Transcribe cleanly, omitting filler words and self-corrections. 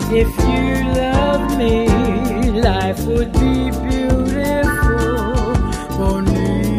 If you love me, life would be beautiful.